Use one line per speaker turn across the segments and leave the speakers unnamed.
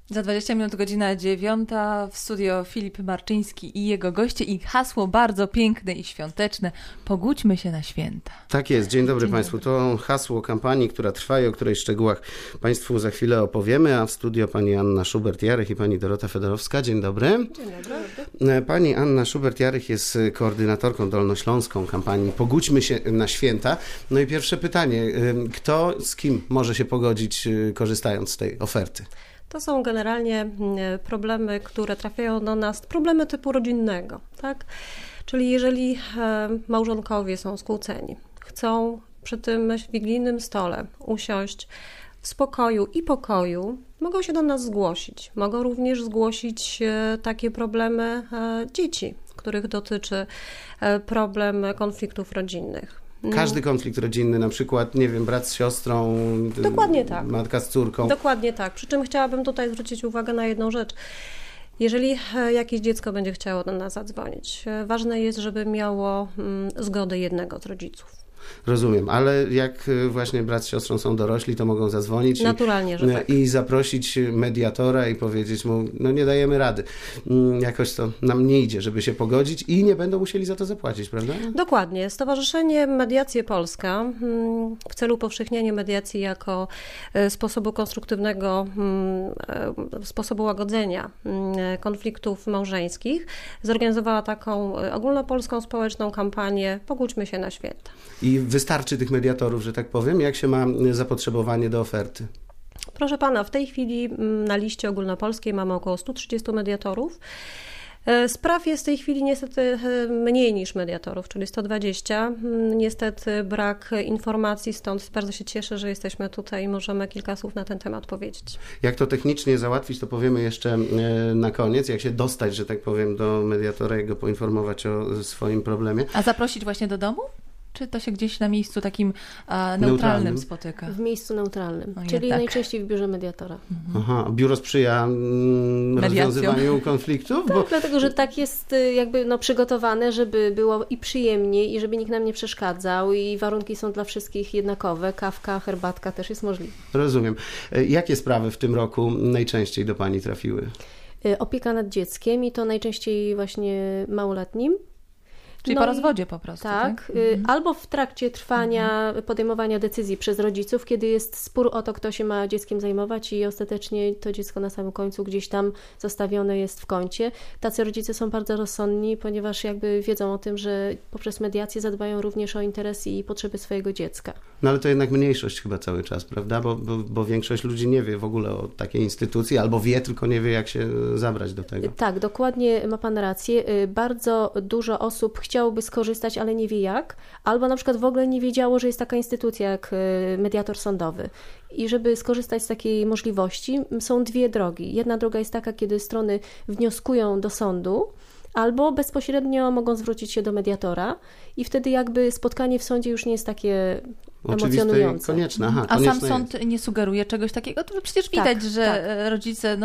Za 20 minut godzina 9 w studio Filip Marczyński i jego goście i hasło bardzo piękne i świąteczne: pogódźmy się na święta.
Tak jest, dzień dobry Państwu. To hasło kampanii, która trwa i o której szczegółach Państwu za chwilę opowiemy, a w studio pani Anna Szubert-Jarych i pani Dorota Fedorowska. Dzień dobry.
Dzień dobry.
Pani Anna Szubert-Jarych jest koordynatorką dolnośląską kampanii Pogódźmy się na święta. No i pierwsze pytanie, kto z kim może się pogodzić, korzystając z tej oferty?
To są generalnie problemy, które trafiają do nas, problemy typu rodzinnego, tak? Czyli jeżeli małżonkowie są skłóceni, chcą przy tym wigilijnym stole usiąść w spokoju i pokoju, mogą się do nas zgłosić. Mogą również zgłosić takie problemy dzieci, których dotyczy problem konfliktów rodzinnych.
Każdy konflikt rodzinny, na przykład, nie wiem, brat z siostrą,
dokładnie tak.
Matka z córką.
Dokładnie tak. Przy czym chciałabym tutaj zwrócić uwagę na jedną rzecz. Jeżeli jakieś dziecko będzie chciało do nas zadzwonić, ważne jest, żeby miało zgodę jednego z rodziców.
Rozumiem, ale jak właśnie brat z siostrą są dorośli, to mogą zadzwonić
naturalnie, że tak.
I zaprosić mediatora i powiedzieć mu, no nie dajemy rady. Jakoś to nam nie idzie, żeby się pogodzić i nie będą musieli za to zapłacić, prawda? Dokładnie.
Stowarzyszenie Mediacje Polska w celu upowszechniania mediacji jako sposobu konstruktywnego, sposobu łagodzenia konfliktów małżeńskich zorganizowała taką ogólnopolską społeczną kampanię Pogódźmy się na święta.
I wystarczy tych mediatorów, że tak powiem? Jak się ma zapotrzebowanie do oferty?
Proszę pana, w tej chwili na liście ogólnopolskiej mamy około 130 mediatorów. Spraw jest w tej chwili niestety mniej niż mediatorów, czyli 120. Niestety brak informacji, stąd bardzo się cieszę, że jesteśmy tutaj i możemy kilka słów na ten temat powiedzieć.
Jak to technicznie załatwić, to powiemy jeszcze na koniec. Jak się dostać, że tak powiem, do mediatora i go poinformować o swoim problemie.
A zaprosić właśnie do domu? Czy to się gdzieś na miejscu takim neutralnym spotyka?
W miejscu neutralnym, czyli najczęściej w biurze mediatora.
Aha, biuro sprzyja rozwiązywaniu konfliktów?
Tak, dlatego, że tak jest jakby przygotowane, żeby było i przyjemniej, i żeby nikt nam nie przeszkadzał, i warunki są dla wszystkich jednakowe. Kawka, herbatka też jest możliwa.
Rozumiem. Jakie sprawy w tym roku najczęściej do Pani trafiły?
Opieka nad dzieckiem i to najczęściej właśnie małoletnim.
Czyli po rozwodzie po prostu, tak?
Albo w trakcie trwania, podejmowania decyzji przez rodziców, kiedy jest spór o to, kto się ma dzieckiem zajmować i ostatecznie to dziecko na samym końcu gdzieś tam zostawione jest w kącie. Tacy rodzice są bardzo rozsądni, ponieważ jakby wiedzą o tym, że poprzez mediację zadbają również o interes i potrzeby swojego dziecka.
No ale to jednak mniejszość chyba cały czas, prawda? Bo większość ludzi nie wie w ogóle o takiej instytucji, albo wie, tylko nie wie, jak się zabrać do tego.
Tak, dokładnie ma Pan rację. Bardzo dużo osób chciałoby skorzystać, ale nie wie jak, albo na przykład w ogóle nie wiedziało, że jest taka instytucja jak mediator sądowy. I żeby skorzystać z takiej możliwości, są dwie drogi. Jedna droga jest taka, kiedy strony wnioskują do sądu, albo bezpośrednio mogą zwrócić się do mediatora i wtedy jakby spotkanie w sądzie już nie jest takie emocjonujące.
Konieczne.
A sam sąd nie sugeruje czegoś takiego? To przecież widać, że rodzice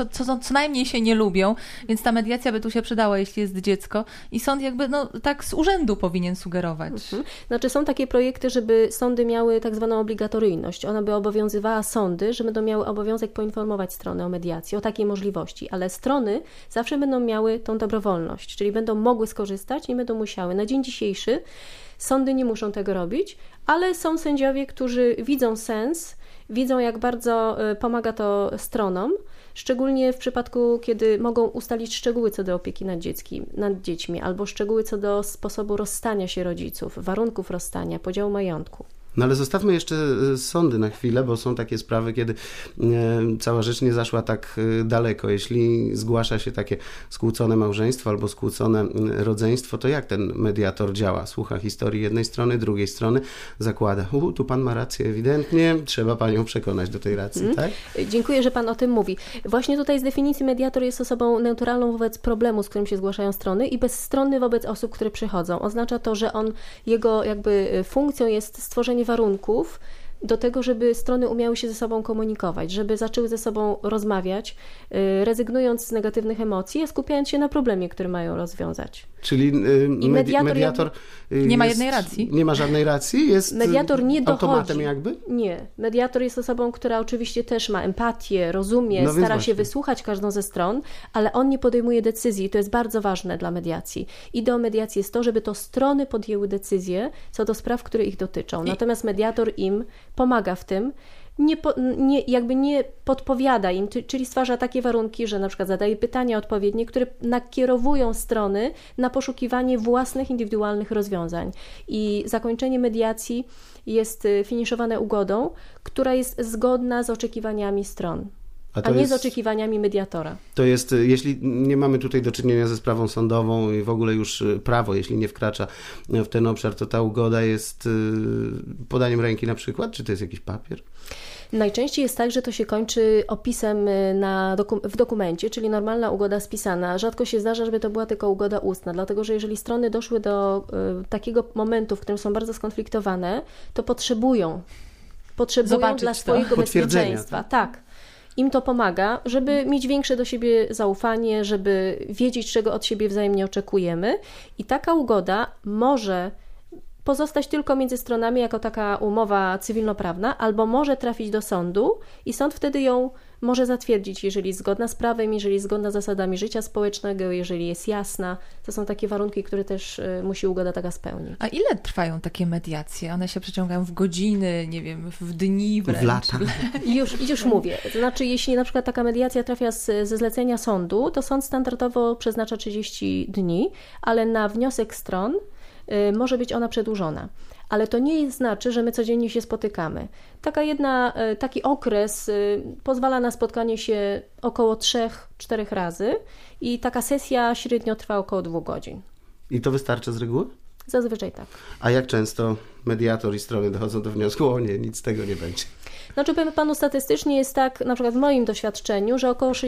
co najmniej się nie lubią, więc ta mediacja by tu się przydała, jeśli jest dziecko. I sąd jakby tak z urzędu powinien sugerować.
Znaczy są takie projekty, żeby sądy miały tak zwaną obligatoryjność. Ona by obowiązywała sądy, że będą miały obowiązek poinformować stronę o mediacji, o takiej możliwości, ale strony zawsze będą miały tą dobrowolność, czyli będą mogły skorzystać, nie będą musiały. Na dzień dzisiejszy sądy nie muszą tego robić, ale są sędziowie, którzy widzą sens, widzą jak bardzo pomaga to stronom, szczególnie w przypadku, kiedy mogą ustalić szczegóły co do opieki nad dziećmi, albo szczegóły co do sposobu rozstania się rodziców, warunków rozstania, podziału majątku.
No ale zostawmy jeszcze sądy na chwilę, bo są takie sprawy, kiedy cała rzecz nie zaszła tak daleko. Jeśli zgłasza się takie skłócone małżeństwo albo skłócone rodzeństwo, to jak ten mediator działa? Słucha historii jednej strony, drugiej strony, zakłada, tu pan ma rację, ewidentnie, trzeba panią przekonać do tej racji, tak?
Dziękuję, że pan o tym mówi. Właśnie tutaj z definicji mediator jest osobą neutralną wobec problemu, z którym się zgłaszają strony i bezstronny wobec osób, które przychodzą. Oznacza to, że jego jakby funkcją jest stworzenie warunków do tego, żeby strony umiały się ze sobą komunikować, żeby zaczęły ze sobą rozmawiać, rezygnując z negatywnych emocji, a skupiając się na problemie, który mają rozwiązać.
Czyli mediator
nie ma jednej racji.
Nie ma żadnej racji? Jest
mediator nie dochodzi.
Automatem jakby?
Nie. Mediator jest osobą, która oczywiście też ma empatię, rozumie, stara się wysłuchać każdą ze stron, ale on nie podejmuje decyzji. To jest bardzo ważne dla mediacji. Ideą mediacji jest to, żeby to strony podjęły decyzje co do spraw, które ich dotyczą. Natomiast mediator im pomaga w tym, nie podpowiada im, czyli stwarza takie warunki, że na przykład zadaje pytania odpowiednie, które nakierowują strony na poszukiwanie własnych, indywidualnych rozwiązań. I zakończenie mediacji jest finiszowane ugodą, która jest zgodna z oczekiwaniami stron, a nie z oczekiwaniami mediatora.
To jest, jeśli nie mamy tutaj do czynienia ze sprawą sądową i w ogóle już prawo, jeśli nie wkracza w ten obszar, to ta ugoda jest podaniem ręki na przykład, czy to jest jakiś papier?
Najczęściej jest tak, że to się kończy opisem w dokumencie, czyli normalna ugoda spisana. Rzadko się zdarza, żeby to była tylko ugoda ustna, dlatego że jeżeli strony doszły do takiego momentu, w którym są bardzo skonfliktowane, to potrzebują dla swojego bezpieczeństwa. Tak. Im to pomaga, żeby mieć większe do siebie zaufanie, żeby wiedzieć, czego od siebie wzajemnie oczekujemy. I taka ugoda może pozostać tylko między stronami jako taka umowa cywilnoprawna, albo może trafić do sądu i sąd wtedy ją może zatwierdzić, jeżeli zgodna z prawem, jeżeli zgodna z zasadami życia społecznego, jeżeli jest jasna. To są takie warunki, które też musi ugoda taka spełnić.
A ile trwają takie mediacje? One się przeciągają w godziny, nie wiem, w dni wręcz?
W lata.
Już mówię. To znaczy, jeśli na przykład taka mediacja trafia ze zlecenia sądu, to sąd standardowo przeznacza 30 dni, ale na wniosek stron może być ona przedłużona. Ale to nie znaczy, że my codziennie się spotykamy. Taki okres pozwala na spotkanie się około 3-4 razy i taka sesja średnio trwa około 2 godzin.
I to wystarcza z reguły?
Zazwyczaj tak.
A jak często mediator i strony dochodzą do wniosku, o nie, nic z tego nie będzie?
Znaczy, powiem panu, statystycznie jest tak, na przykład w moim doświadczeniu, że około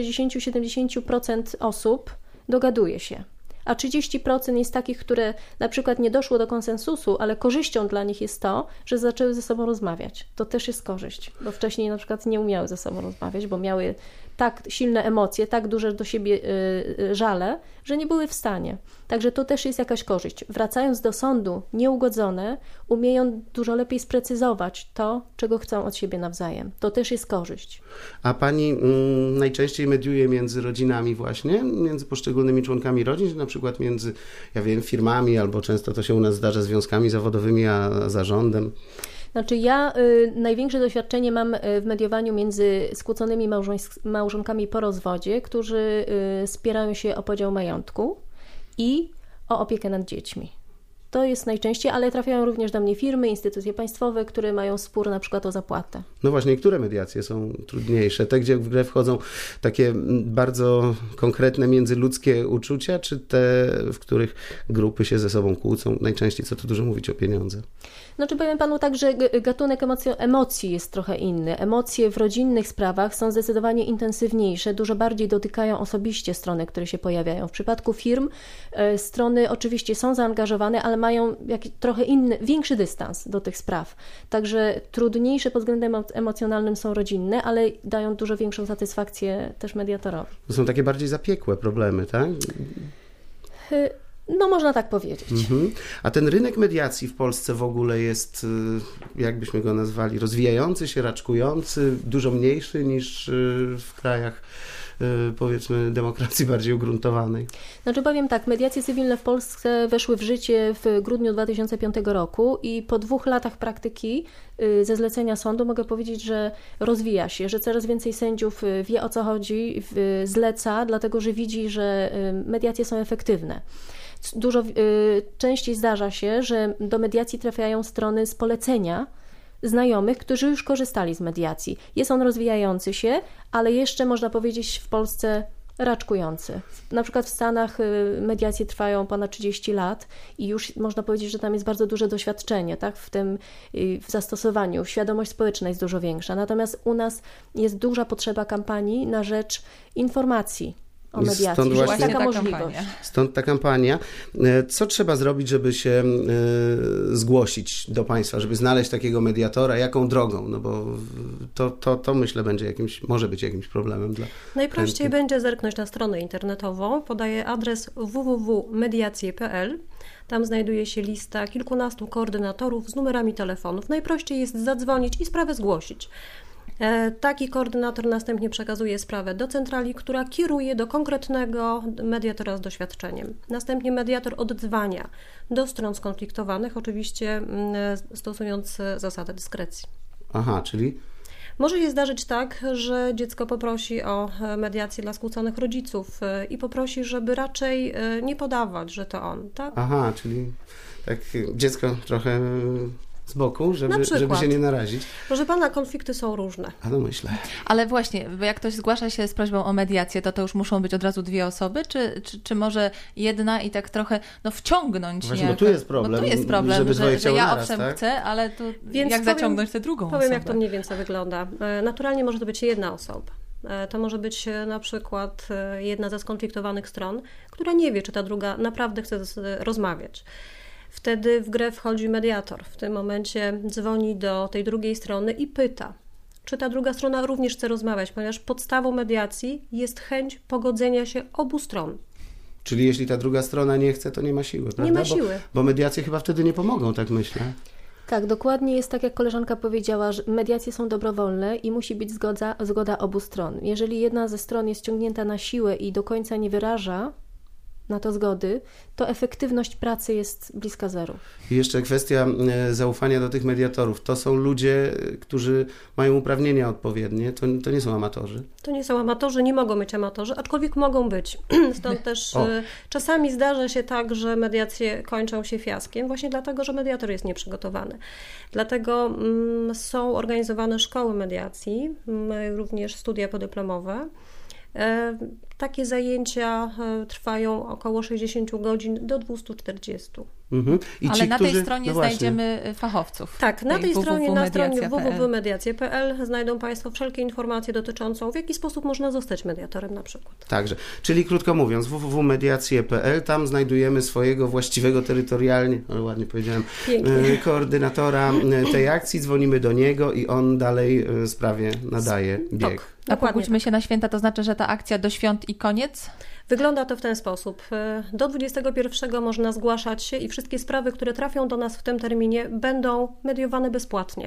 60-70% osób dogaduje się. A 30% jest takich, które na przykład nie doszło do konsensusu, ale korzyścią dla nich jest to, że zaczęły ze sobą rozmawiać. To też jest korzyść, bo wcześniej na przykład nie umiały ze sobą rozmawiać, bo miały tak silne emocje, tak duże do siebie żale, że nie były w stanie. Także to też jest jakaś korzyść. Wracając do sądu nieugodzone, umieją dużo lepiej sprecyzować to, czego chcą od siebie nawzajem. To też jest korzyść.
A pani najczęściej mediuje między rodzinami właśnie, między poszczególnymi członkami rodzin, czy na przykład między, firmami, albo często to się u nas zdarza, związkami zawodowymi, a zarządem?
Znaczy ja największe doświadczenie mam w mediowaniu między skłóconymi małżonkami po rozwodzie, którzy spierają się o podział majątku i o opiekę nad dziećmi. To jest najczęściej, ale trafiają również do mnie firmy, instytucje państwowe, które mają spór na przykład o zapłatę.
No właśnie, które mediacje są trudniejsze? Te, gdzie w grę wchodzą takie bardzo konkretne międzyludzkie uczucia, czy te, w których grupy się ze sobą kłócą? Najczęściej, co tu dużo mówić, o pieniądze.
Znaczy powiem panu tak, że gatunek emocji jest trochę inny. Emocje w rodzinnych sprawach są zdecydowanie intensywniejsze, dużo bardziej dotykają osobiście strony, które się pojawiają. W przypadku firm strony oczywiście są zaangażowane, ale mają trochę większy dystans do tych spraw. Także trudniejsze pod względem emocjonalnym są rodzinne, ale dają dużo większą satysfakcję też mediatorowi. To
są takie bardziej zapiekłe problemy, tak?
No, można tak powiedzieć.
A ten rynek mediacji w Polsce w ogóle jest, jak byśmy go nazwali, rozwijający się, raczkujący, dużo mniejszy niż w krajach, powiedzmy, demokracji bardziej ugruntowanej?
Znaczy powiem tak, mediacje cywilne w Polsce weszły w życie w grudniu 2005 roku i po 2 latach praktyki ze zlecenia sądu mogę powiedzieć, że rozwija się, że coraz więcej sędziów wie, o co chodzi, zleca, dlatego że widzi, że mediacje są efektywne. Dużo częściej zdarza się, że do mediacji trafiają strony z polecenia znajomych, którzy już korzystali z mediacji. Jest on rozwijający się, ale jeszcze można powiedzieć w Polsce raczkujący. Na przykład w Stanach mediacje trwają ponad 30 lat i już można powiedzieć, że tam jest bardzo duże doświadczenie, tak? W zastosowaniu. Świadomość społeczna jest dużo większa. Natomiast u nas jest duża potrzeba kampanii na rzecz informacji o mediacji.
Stąd właśnie
taka możliwość.
Stąd ta kampania. Co trzeba zrobić, żeby się zgłosić do państwa, żeby znaleźć takiego mediatora? Jaką drogą? No bo to myślę może być jakimś problemem dla
Najprościej
chętnych.
będzie zerknąć na stronę internetową. Podaję adres www.mediacje.pl. Tam znajduje się lista kilkunastu koordynatorów z numerami telefonów. Najprościej jest zadzwonić i sprawę zgłosić. Taki koordynator następnie przekazuje sprawę do centrali, która kieruje do konkretnego mediatora z doświadczeniem. Następnie mediator oddzwania do stron skonfliktowanych, oczywiście stosując zasadę dyskrecji.
Aha, czyli?
Może się zdarzyć tak, że dziecko poprosi o mediację dla skłóconych rodziców i poprosi, żeby raczej nie podawać, że to on, tak?
Aha, czyli tak dziecko trochę z boku, żeby się nie narazić.
Proszę pana, konflikty są różne.
A no myślę.
Ale właśnie, jak ktoś zgłasza się z prośbą o mediację, to już muszą być od razu dwie osoby, czy może jedna i tak trochę wciągnąć
Właśnie, bo tu jest problem, żeby
że ja
naraz,
owszem
tak?
chcę, ale to jak zaciągnąć tę drugą osobę?
Powiem, jak to mniej więcej wygląda. Naturalnie może to być jedna osoba. To może być na przykład jedna ze skonfliktowanych stron, która nie wie, czy ta druga naprawdę chce rozmawiać. Wtedy w grę wchodzi mediator. W tym momencie dzwoni do tej drugiej strony i pyta, czy ta druga strona również chce rozmawiać, ponieważ podstawą mediacji jest chęć pogodzenia się obu stron.
Czyli jeśli ta druga strona nie chce, to nie ma siły, prawda?
Nie ma siły.
Bo mediacje chyba wtedy nie pomogą, tak myślę.
Tak, dokładnie jest tak, jak koleżanka powiedziała, że mediacje są dobrowolne i musi być zgoda obu stron. Jeżeli jedna ze stron jest ściągnięta na siłę i do końca nie wyraża na to zgody, to efektywność pracy jest bliska zeru.
I jeszcze kwestia zaufania do tych mediatorów. To są ludzie, którzy mają uprawnienia odpowiednie, to nie są amatorzy.
To nie są amatorzy, nie mogą być amatorzy, aczkolwiek mogą być. Stąd też czasami zdarza się tak, że mediacje kończą się fiaskiem, właśnie dlatego, że mediator jest nieprzygotowany. Dlatego są organizowane szkoły mediacji, również studia podyplomowe. Takie zajęcia trwają około 60 godzin do 240.
Mhm.
Ale na tej stronie znajdziemy fachowców.
Tak, na tej stronie, na stronie www.mediacje.pl znajdą Państwo wszelkie informacje dotyczące, w jaki sposób można zostać mediatorem na przykład.
Także, czyli krótko mówiąc, www.mediacje.pl, tam znajdujemy swojego właściwego terytorialnie, ale ładnie powiedziałem, koordynatora tej akcji, dzwonimy do niego i on dalej sprawie nadaje bieg.
Tak.
A pogódźmy się na święta, to znaczy, że ta akcja do świąt i koniec?
Wygląda to w ten sposób. Do 21 można zgłaszać się i wszystkie sprawy, które trafią do nas w tym terminie, będą mediowane bezpłatnie.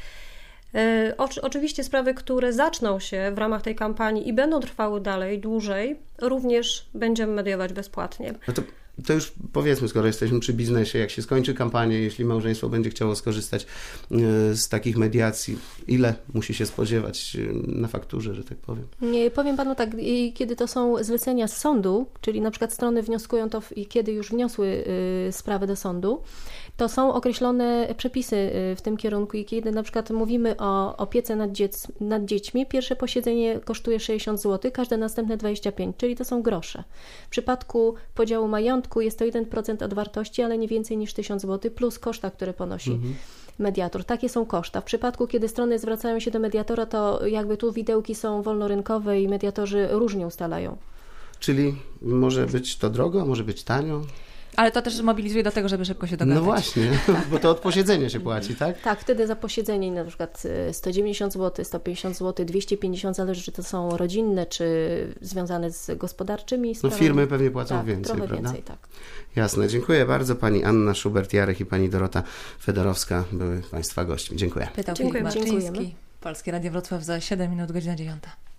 Oczywiście sprawy, które zaczną się w ramach tej kampanii i będą trwały dalej, dłużej, również będziemy mediować bezpłatnie.
No to już powiedzmy, skoro jesteśmy przy biznesie, jak się skończy kampania, jeśli małżeństwo będzie chciało skorzystać z takich mediacji, ile musi się spodziewać na fakturze, że tak powiem?
Nie, powiem panu tak, kiedy to są zlecenia z sądu, czyli na przykład strony wnioskują to i kiedy już wniosły sprawę do sądu, to są określone przepisy w tym kierunku i kiedy na przykład mówimy o opiece nad dziećmi, pierwsze posiedzenie kosztuje 60 zł, każde następne 25, czyli to są grosze. W przypadku podziału majątku jest to 1% od wartości, ale nie więcej niż 1000 zł plus koszta, które ponosi mediator. Takie są koszta. W przypadku, kiedy strony zwracają się do mediatora, to jakby tu widełki są wolnorynkowe i mediatorzy różnie ustalają.
Czyli może być to drogo, może być tanio?
Ale to też mobilizuje do tego, żeby szybko się dogadać.
No właśnie, bo to od posiedzenia się płaci, tak?
Tak, wtedy za posiedzenie na przykład 190 zł, 150 zł, 250, zależy czy to są rodzinne, czy związane z gospodarczymi sprawami.
No firmy pewnie płacą więcej,
trochę
prawda?
więcej, tak.
Jasne, dziękuję bardzo. Pani Anna Szubert-Jarek i pani Dorota Fedorowska były Państwa gośćmi. Dziękuję.
Pytał
Dziękujemy.
Filip Marczyński, Polskie Radio Wrocław za 7 minut, godzina 9.